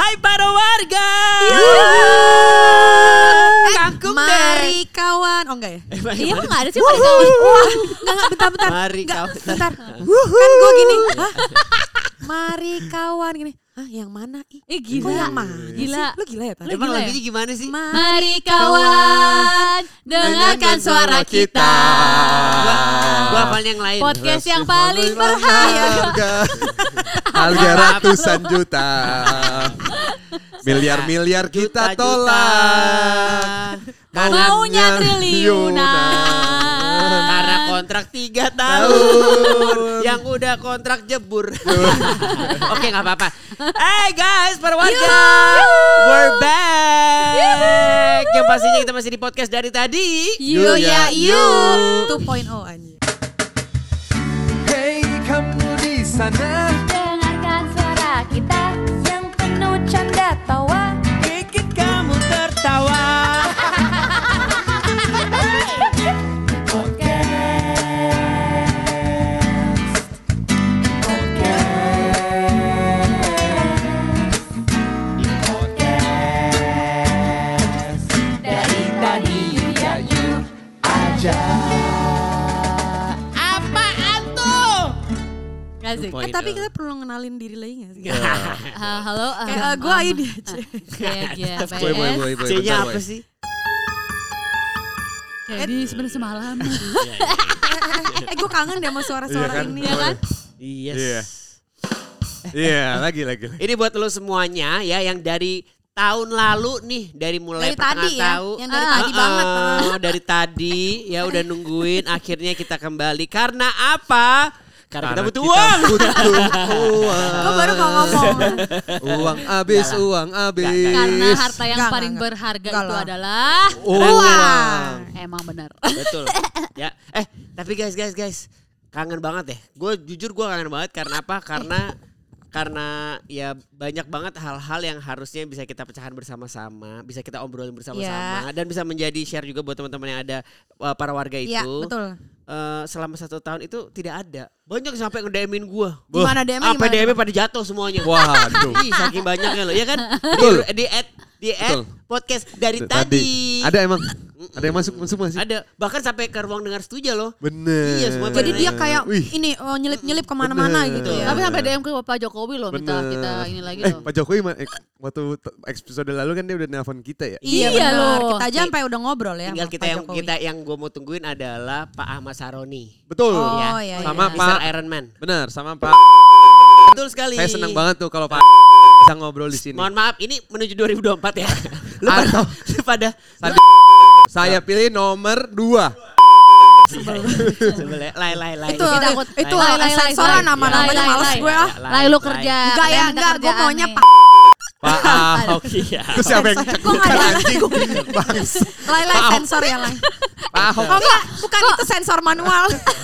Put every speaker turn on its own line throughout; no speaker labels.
Hai para warga.
Kangkung mari kawan. Oh enggak ya?
Iya kok gak ada sih mari kawan.
Enggak bentar.
Mari kawan.
Bentar. Kan gue gini. Hah? Mari kawan gini. Hah, yang mana?
Gila.
Kok yang mana?
Gila.
Lu gila ya, Tadi?
Emang
gila ya?
lagunya gimana sih?
Mari kawan, dengarkan suara kita.
Gua hafal yang lain.
Podcast yang paling berharga.
Harga ratusan juta. Miliar-miliar kita tolak.
Maunya triliunan.
Karena kontrak 3 tahun. Yang udah kontrak jebur. Oke, gak apa-apa. Hey guys, para warga, we're back. Yang pastinya kita masih di podcast dari tadi.
Yo ya yo.
2.0 anjir.
Hey kamu di sana,
Dengarkan suara kita yang penuh canda tawa.
Bikin kamu tertawa.
dari tadi ya you aja.
Apaan tuh?
Asik.
Tapi kita perlu ngenalin diri lagi gak sih?
Halo.
Kayak gue Ayu dia aja.
Kayak
Boy.
C-nya
bentar,
apa
Boy.
sih?
Jadi sebenarnya semalam.
Gue kangen deh sama suara-suara
Iya kan?
ini.
Ya kan?
Yes.
Iya. Iya, lagi.
Ini buat lo semuanya ya yang dari tahun lalu nih, dari mulai
Dari tadi
pertengahan
ya,
tahun.
yang dari tadi banget.
Dari tadi ya udah nungguin, akhirnya kita kembali. Karena apa? Karena kita butuh uang.
Butuh uang.
Gue baru mau ngomong.
Uang habis.
Karena harta yang
Enggak,
paling
enggak.
berharga
Enggak
itu
lah.
adalah
Uang.
emang benar.
Betul. Ya. Tapi guys. Kangen banget ya. Gue jujur kangen banget karena apa? Karena ya banyak banget hal-hal yang harusnya bisa kita pecahan bersama-sama, bisa kita obrolin bersama-sama, dan bisa menjadi share juga buat teman-teman yang ada para warga itu.
Iya, betul.
Selama 1 tahun itu tidak ada. Banyak sampai nge-DM-in gue.
Gimana DM-nya?
Sampai DM pada jatuh semuanya.
Waduh.
Ih, saking banyaknya loh, ya kan?
Betul.
Di
Betul.
podcast dari tadi.
Ada emang? Ada yang masuk masih?
Ada. Bahkan sampai ke ruang dengar setuju loh.
Bener.
Iya, semua
Jadi
pada
dia
nanya.
kayak
Wih.
ini nyelip-nyelip kemana-mana
Bener.
gitu ya.
Tapi sampai DM ke Pak Jokowi loh minta
Bener.
kita ini lagi loh.
Pak Jokowi waktu episode lalu kan dia udah nelpon kita ya.
Iya
Iya
benar.
loh.
Kita aja sampai udah ngobrol ya.
Tinggal
sama
kita
Pak
yang
Jokowi.
yang gue mau tungguin adalah Pak Ahmad Saroni.
Betul.
Oh, iya,
Sama
iya.
Pak.
Mr. Iron Man.
Bener, sama Pak.
Betul sekali.
Saya senang banget tuh kalau Pak bisa ngobrol di sini.
Mohon maaf, ini menuju 2024 ya. Lu pada
Saya pilih nomor 2.
Sebelah lai.
Itu itu
Lai.
sensoran nama-namanya
Lai.
males gue ah.
Lai lu kerja.
Enggak ya,
katanya minta
enggak. Gue
kerjaan
maunya
nih.
Pak.
Pak Ahok.
Iya.
Itu siapa yang cekukan anjing? Bangs.
Lai sensor ya Lai.
Pak Ahok.
Oh enggak, bukan itu sensor manual.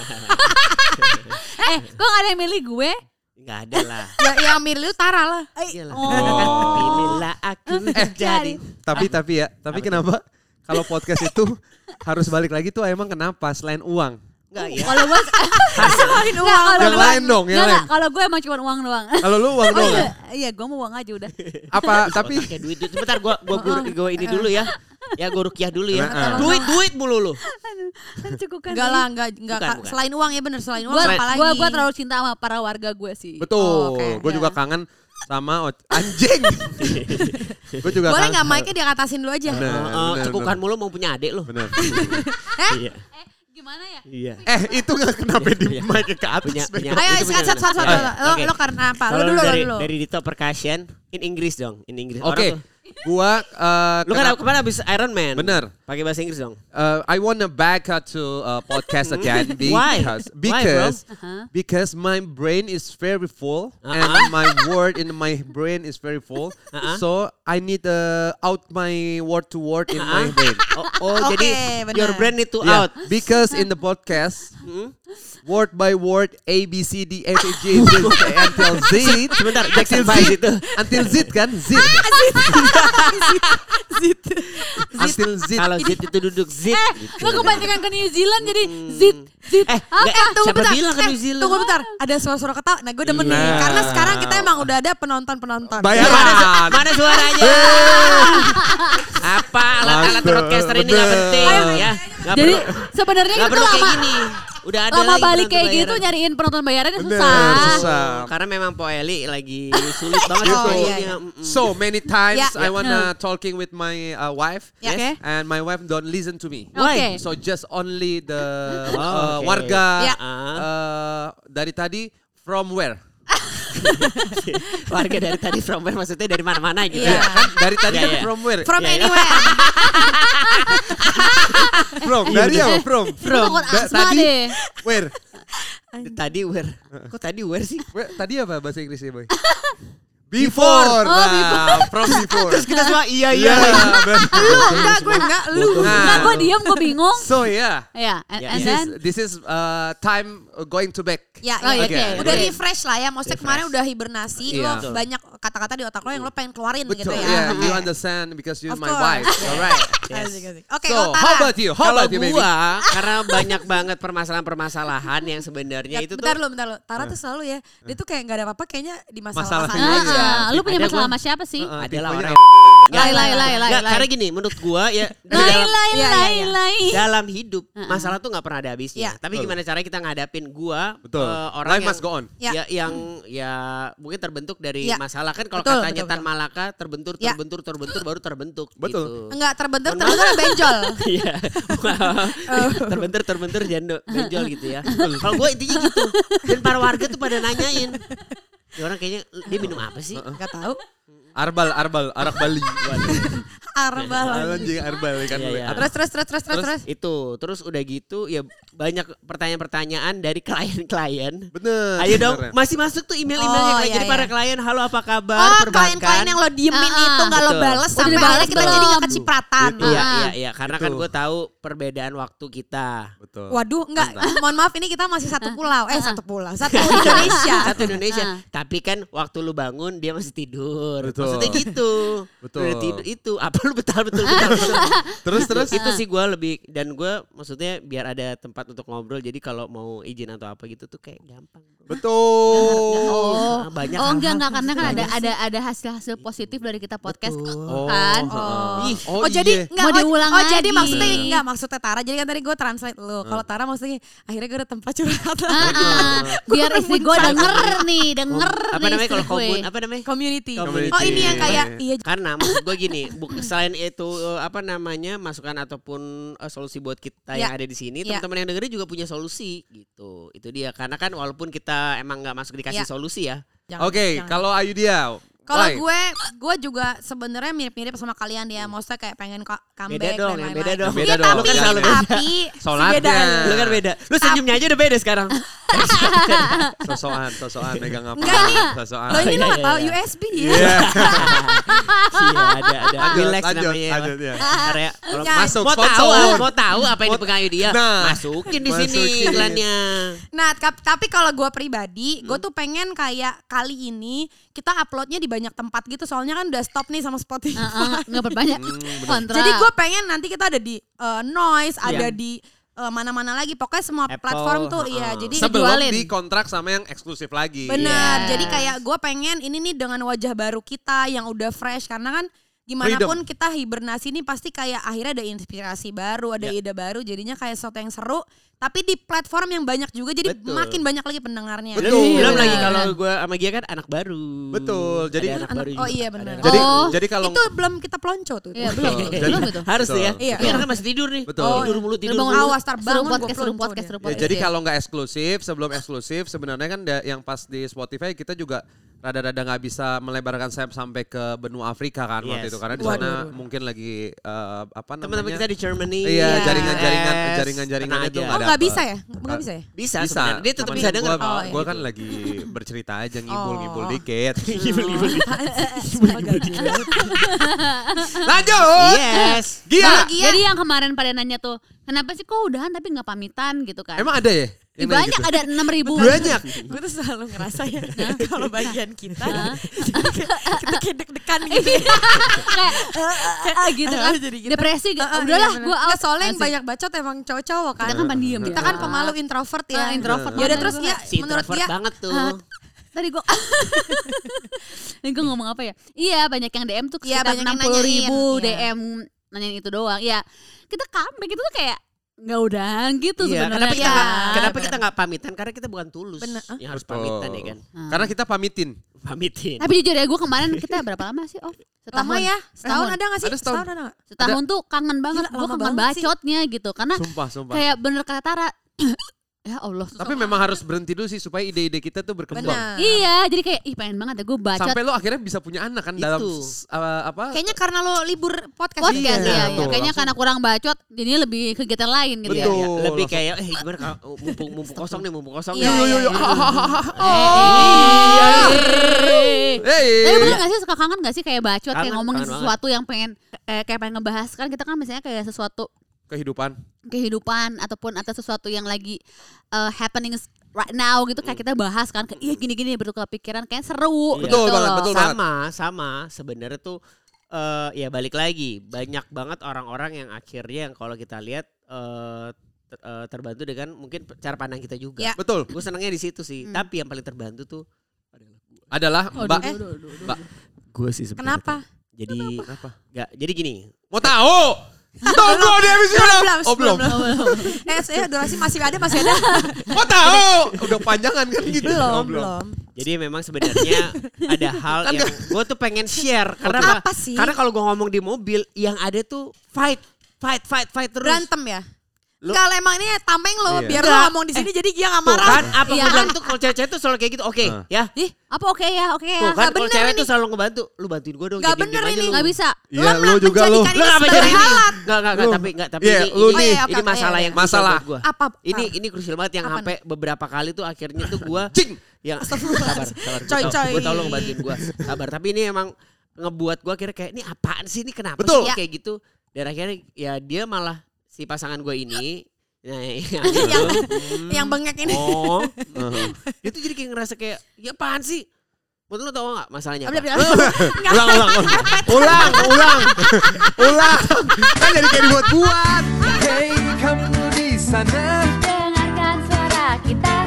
Kok gak ada yang milih gue?
Enggak ada lah.
Ya milih lu Tara lah.
Iyalah.
Oh.
Pilihlah aku jadi.
Tapi kenapa kalau podcast itu harus balik lagi tuh emang kenapa selain uang?
Enggak ya.
Kalau gue
Selain
Nggak,
uang.
kalau
Yang
gue-
lain dong, yang
nggak,
lain.
Kalau gue emang cuma uang doang.
Kalau lu uang doang. kan?
Iya, gue mau uang aja udah.
Apa tapi
Pakai duit. Sebentar gua ini dulu ya. Ya gua rukyah dulu ya.
Nah,
Duit mulu lu.
Cukupkan.
Enggak lah, enggak
Bukan.
selain uang ya bener, selain uang
Gue
apa lagi?
terlalu cinta sama para warga gue sih.
betul.
Oh, oke.
Gue juga kangen sama anjing. Gue juga
Boleh
kangen.
enggak mic-nya diatasin dulu aja?
Bener,
Cekukan mulu mau punya adik lu.
Bener.
Iya.
Gimana ya?
Iya.
Itu gak kenapa di mic ke atas.
Punya.
Ayo
Itu punya.
satu.
Oke.
Lo karena apa?
Kalau
Lo dulu.
dari Dito Percussion in Inggris dong, in Inggris.
Oke.
Orang tuh-
Gua
Lu kan kemarin habis Iron Man.
Bener.
Pakai bahasa Inggris dong.
I wanna back to podcast again
Why?
because
Uh-huh.
because my brain is very full and my word in my brain is very full. So I need out my word to word in my brain.
Oh,
Oke,
jadi
bener.
your brain need to
Yeah,
out.
because in the podcast word by word A B C D F E G Z until Z.
Sebentar,
Until
Jackson
Z.
5 itu.
Until Z kan? Z. Until Z.
Kalau zit itu duduk zit. gitu.
Lo kebanyakan ke New Zealand jadi zit.
Siapa bilang ke New Zealand?
Tunggu bentar, ada suara-suara ketawa. Nah gue demen nih,
Nah.
karena sekarang kita emang udah ada penonton-penonton.
Bayaran.
Mana suaranya? Apa alat-alat broadcaster ini nggak penting ya? Nggak
Jadi
perlu-
sebenarnya
nggak
kita
perlu kayak
lama
gini. Udah ada
lama
lagi
balik
penonton
kayak gitu
bayaran.
nyariin penonton bayarannya
Bener,
susah.
susah.
Karena memang Po Eli lagi sulit banget
Oh,
sih
iya, iya.
So many times
Yeah.
I wanna talking with my wife.
Yeah. Okay.
And my wife don't listen to me.
Oke.
So just only the
Oh, okay.
warga
Yeah.
dari tadi from where?
Warga dari tadi from where maksudnya dari mana-mana gitu.
Iya.
Kan dari tadi
Yeah,
kan
yeah.
from where?
From
Ya, ya.
anywhere.
From dari apa? From.
Takut asma
tadi
deh.
where?
Tadi where? Kok tadi where sih?
Tadi apa bahasa Inggrisnya, Boy? Before.
Oh,
Nah, from before.
Terus kita semua iya
Iya, benar.
Lu enggak, gue enggak, lu.
Nah.
Enggak, gue diam, gue bingung.
So yeah.
Ya, and
Yeah,
and
yeah.
then
This is time going to back.
Ya, Oh, ya, iya,
oke.
udah
Oke.
refresh lah ya. Maksudnya kemarin udah hibernasi,
Iya.
lo
Betul.
banyak kata-kata di otak lo yang lo pengen keluarin gitu
Betul.
ya.
Yeah, you
Oke.
understand because you're
Of
my
course.
wife.
Yeah.
Alright.
Asik, asik. Oke,
So,
kalau
how
Tara.
about you? How
Kalau
about you, baby?
gua karena banyak banget permasalahan-permasalahan yang sebenarnya itu
bentar
tuh
lu. Tara tuh selalu ya, dia tuh kayak gak ada apa-apa kayaknya di
Masalah
masalah aja.
Lu punya
Ada
masalah
gua-
sama siapa sih?
adalah
tipenya
orang
Lai.
Karena gini, menurut gua ya di
Lai
dalam,
lai
Iya,
lai
iya.
lai.
dalam hidup masalah tuh nggak pernah ada habisnya.
Iya.
Tapi
Betul.
gimana cara kita ngadapin gua
Betul.
orang
Life
yang
must go on.
Ya.
ya yang ya mungkin terbentuk dari
Ya.
masalah kan kalau
Betul,
katanya
betul,
Tan
betul.
Malaka terbentur
Ya.
baru terbentuk.
Betul.
Gitu.
Enggak terbentur
Mohon maaf.
benjol.
Iya. terbentur benjol gitu ya. Kalau gue intinya gitu. Dan para warga tuh pada nanyain. Ya orang kayaknya dia minum apa sih?
Enggak tahu.
Arbal, arak Bali.
Arbal.
Anjing arbal kan.
Iya, iya.
Terus.
Itu terus udah gitu ya banyak pertanyaan-pertanyaan dari klien-klien.
Bener.
Ayo dong,
sebenarnya.
masih masuk tuh email-emailnya
Oh,
klien.
iya,
Jadi
iya.
para klien, halo apa kabar?
Oh,
Perbankan.
klien-klien yang lo diemin itu nggak lo
Betul.
bales
Udah
sampai
dibales
akhirnya kita
belum?
jadi nggak kecipratan.
Gitu.
Iya, karena kan gue tahu perbedaan waktu kita.
Betul.
Waduh, enggak. Mohon maaf ini kita masih satu pulau. Satu pulau. Satu Indonesia.
Satu Indonesia. Tapi kan waktu lu bangun dia masih tidur.
Betul.
Maksudnya gitu.
Betul.
Udah tidur itu. Apa lu betul.
Terus.
Itu sih gue lebih dan gue maksudnya biar ada tempat untuk ngobrol. Jadi kalau mau izin atau apa gitu tuh kayak gampang.
Betul.
Oh,
Banyak
oh enggak
hal-hal.
karena kan ada hasil-hasil positif dari kita podcast
Betul.
kan.
Ih,
Oh, jadi
iya.
enggak
Mau diulang
jadi
lagi.
maksudnya enggak maksudnya Tara. Jadi kan tadi gue translate lu. Kalau Tara maksudnya akhirnya gue ada tempat curhat.
Biar istri gue denger nih, denger
apa
nih
namanya
istri
kalau
gue.
komun apa namanya?
Community.
Community.
Oh, ini yang kayak iya.
Karena maksud gue gini, selain itu apa namanya masukan ataupun solusi buat kita yang
Ya.
ada di sini,
Ya.
teman-teman yang dengerin juga punya solusi gitu. Itu dia. Karena kan walaupun kita emang nggak masuk dikasih
Ya.
solusi ya.
Jangan-
Oke,
jangan.
kalau Ayu dia.
Kalau
why?
gue juga sebenarnya mirip-mirip sama kalian ya. Maksudnya kayak pengen comeback
Beda dong,
dan
yang
lain-lain.
beda dong.
Beda
Iya,
dong.
Lu kan selalu beda.
tapi
Solatnya.
beda.
Lu kan beda. Lu senyumnya aja udah beda sekarang.
Sosokan megang apa?
Enggak ini.
Sosokan.
Lo ini lo
Iya,
nggak tahu
iya.
USB ya?
Iya.
Iya, ada relax
lanjut,
namanya. ya.
lanjut, ya.
Karya kalau
Nggak.
Masuk
mau tahu
sponsor.
mau tahu apa yang dipegang dia,
Nah,
masukin di sini
masukin.
iklannya.
Nah, tapi kalau gue pribadi, gue tuh pengen kayak kali ini kita uploadnya di banyak tempat gitu. Soalnya kan udah stop nih sama Spotify.
Nggak berbanyak kontra.
Jadi gue pengen nanti kita ada di Noise, ada
Iya.
di mana-mana lagi. Pokoknya semua
Apple,
platform tuh, iya. Jadi
Sebelum
jualin.
dikontrak sama yang eksklusif lagi.
bener.
Iya.
Jadi kayak gue pengen ini nih dengan wajah baru kita yang udah fresh. Karena kan gimana
Freedom.
pun kita hibernasi ini pasti kayak akhirnya ada inspirasi baru, ada ide baru. Jadinya kayak sesuatu yang seru. Tapi di platform yang banyak juga. Jadi
Betul.
makin banyak lagi pendengarnya.
Betul.
Belum lagi
Bener.
kalau gue sama Gia kan anak baru.
Betul, jadi-
Ada anak baru
Oh
juga.
iya benar.
Ada-
Jadi
Oh.
jadi kalau
Itu belum kita pelonco tuh.
Iya, belum. Belum itu.
harus tuh ya.
Iya.
Ini anak kan masih tidur nih.
Betul.
Tidur mulu tidur
Udah bangun
mulu.
Awas, tar
Seru
bangun,
podcast,
gua
seru
pelonco
podcast,
dia.
seru
ya,
podcast.
jadi kalau nggak eksklusif, sebelum eksklusif sebenarnya kan yang pas di Spotify kita juga rada-rada nggak bisa melebarkan sayap sampai ke benua Afrika kan waktu
Yes.
itu karena di
Waduh.
sana mungkin lagi apa
Teman-teman
namanya?
kita di Germany.
Iya,
Iya.
jaringan-jaringan
Tenang
itu
aja.
Oh
nggak
nggak
dapet.
bisa ya? Nggak bisa ya?
Bisa,
Bisa.
sebenarnya. Dia tetap
Cuman
bisa denger.
Gua,
Oh,
gua
iya.
kan lagi bercerita aja ngibul-ngibul dikit.
Oh,
Lanjut.
Yes.
Gia.
Kalau Gia,
Jadi yang kemarin pada nanya tuh, kenapa sih kok udahan tapi nggak pamitan gitu kan?
Emang ada ya?
Ih,
Yang nanya
banyak
gitu?
ada 6.000.
Banyak.
Gue tuh selalu ngerasa ya kalau bagian kita kita kayak deg-degan gitu.
kayak gitu kan.
Jadi kita-
Depresi
Iya,
udahlah
bener.
gue
Nggak,
out.
soalnya yang
Asik.
banyak bacot emang cowok-cowok kan.
Kita kan pendiam
Kita kan pemalu introvert ya.
Introvert
Ya udah
banget
terus
gue.
ya
Si
menurut
introvert
dia
banget tuh.
Tadi gue ngomong apa ya? Iya banyak yang DM tuh
Iya,
sekitar
banyak yang
60.000
nanyain.
DM nanyain itu doang. Ya kita comeback itu tuh kayak nggak udahan gitu
Iya,
sebenarnya.
kenapa kita nggak pamitan? Karena kita bukan tulus.
Bener.
Yang harus
Betul.
pamitan ya kan.
Karena kita pamitin.
Pamitin.
Tapi jujur ya gue kemarin kita berapa lama sih? Oh
lama ya. Setahun ada gak sih?
Ada setahun.
ada gak?
Setahun tuh kangen banget.
Gila,
Gue
lama
kangen
banget sih.
bacotnya gitu. Karena
Sumpah.
kayak bener kata Tara. Ya Allah.
Tapi memang harus berhenti dulu sih supaya ide-ide kita tuh berkembang.
Benar.
Iya jadi kayak pengen banget ya gue bacot.
Sampai lo akhirnya bisa punya anak kan dalam
Itu.
apa?
Kayaknya karena lo libur podcast.
Podcast
Iya,
ya,
betul.
kayaknya karena kurang bacot jadinya lebih kegiatan lain gitu
Betul.
ya.
Lebih
langsung.
kayak gimana kalau mumpung kosong nih, mumpung kosong
Iya,
nih.
iya, iya.
Tapi bener gak sih suka kangen gak sih kayak bacot kayak
Kangen,
ngomongin
kangen
sesuatu yang pengen kayak pengen ngebahas kan kita kan misalnya kayak sesuatu kehidupan ataupun atas sesuatu yang lagi happening right now gitu kayak kita bahas kan kayak iya gini-gini bertukar pikiran kayak seru
Iya.
Betul
gitu
banget,
loh.
betul.
Sama sebenarnya tuh ya balik lagi banyak banget orang-orang yang akhirnya yang kalau kita lihat terbantu dengan mungkin cara pandang kita juga.
Ya.
Betul.
Gue senangnya di situ sih. Tapi yang paling terbantu tuh
Adalah Mbak. Mbak.
gue sih sebenarnya.
Kenapa?
Jadi
Kenapa?
jadi gini.
Mau tahu? Tunggu di episode
Belum,
Oh belum.
saya durasi masih ada.
Mau tahu? Udah panjangan kan gitu. Oh,
Belum.
Jadi memang sebenarnya ada hal yang gue tuh pengen share karena
Apa sih?
Karena kalau gue ngomong di mobil yang ada tuh fight terus.
Berantem ya?
Lu-
Kalau emang ini tameng lo
Iya.
biar lo
Enggak.
ngomong di sini jadi dia nggak
Tuh
marah.
kan apa
Iya
gue
kan?
bilang tuh kalau cewek-cewek tuh selalu kayak gitu. Oke, ya.
Ih apa oke ya
Tuh kan
Nggak
kalau
bener
cewek
ini.
tuh selalu ngebantu. Lu bantuin gue dong.
Nggak
kayak
bener
diem-diem aja
ini.
lu.
nggak bisa.
Iya, lu juga lu.
menjadikan
Lu nggak
ini
jadi ini.
halat.
Enggak,
Lu.
tapi
Iya, lu
ini,
nih.
ini masalah yang
Masalah.
gue.
Apa?
Ini krusial banget yang
Apa
sampai beberapa kali tuh akhirnya tuh gue
Cing.
yang sabar.
Coy.
Gue tau lo ngebantuin gue. Sabar. Tapi ini emang ngebuat gue akhirnya kayak ini apaan sih ini kenapa
Betul.
sih kayak gitu. Dan akhirnya ya dia malah si pasangan gue ini. Nah,
yang bengek ini.
Oh. Dia tuh jadi kayak ngerasa kayak ya apaan sih. Menurut lo tau gak masalahnya apa?
Ulang. Kan jadi kayak dibuat-buat.
Hey kamu di sana.
Dengarkan suara kita